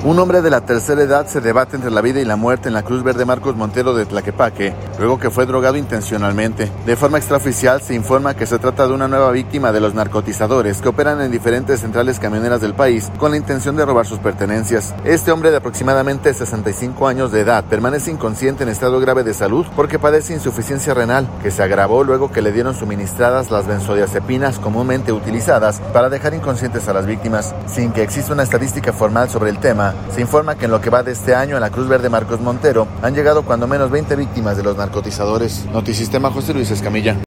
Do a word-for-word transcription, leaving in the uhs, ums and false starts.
Un hombre de la tercera edad se debate entre la vida y la muerte en la Cruz Verde Marcos Montero de Tlaquepaque, luego que fue drogado intencionalmente. De forma extraoficial se informa que se trata de una nueva víctima de los narcotizadores que operan en diferentes centrales camioneras del país con la intención de robar sus pertenencias. Este hombre de aproximadamente sesenta y cinco años de edad permanece inconsciente en estado grave de salud porque padece insuficiencia renal, que se agravó luego que le dieron suministradas las benzodiazepinas comúnmente utilizadas para dejar inconscientes a las víctimas. Sin que exista una estadística formal sobre el tema, se informa que en lo que va de este año en la Cruz Verde Marcos Montero han llegado cuando menos veinte víctimas de los narcotizadores. Notisistema, José Luis Escamilla.